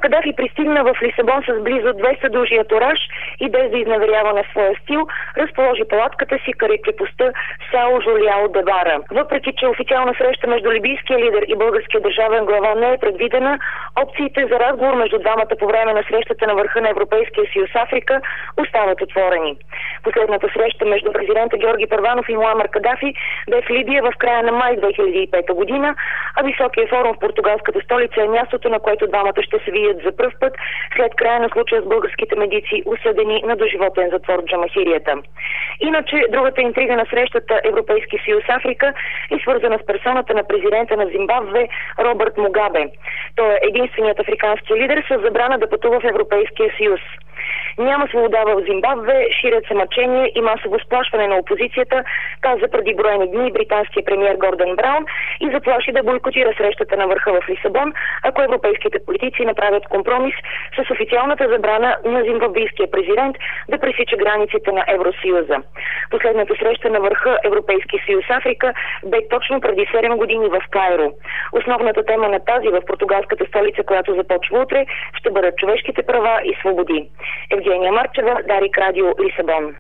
Кадафи пристигна в Лисабон с близо 200 души антураж и без да изневерява на своя стил, разположи палатката си край крепостта Сао Жулиао де Вара. Въпреки че официална среща между либийския лидер и българския държавен глава не е предвидена, опциите за разговор между двамата по време на срещата на върха на Европейския съюз Африка остават отворени. Последната среща между президента Георги Първанов и Муамар Кадафи бе в Либия в края на май 2005 година, а Високия форум в португалската столица е мястото, на което двамата ще се видят за пръв път след края на случая с българските медици, осъдени на доживотен затвор в Джамахирията. Иначе, другата интрига на срещата Европейски съюз Африка е свързана с персоната на президента на Зимбабве Робърт Мугабе. Той е единственият африкански лидер с забрана да пътува в Европейския съюз. Няма свобода в Зимбабве, ширят се мъчение и масово сплашване на опозицията, каза преди броени дни британския премиер Гордън Браун и заплаши да бойкотира срещата на върха в Лисабон, ако европейските политици направят компромис с официалната забрана на зимбабвийския президент да пресича границите на Евросъюза. Последната среща на върха Европейски съюз Африка бе точно преди 7 години в Кайро. Основната тема на тази в португалската столица, която започва утре, ще бъдат човешките права и свободи. Евгения Марчева, Дарик Радио, Лисабон.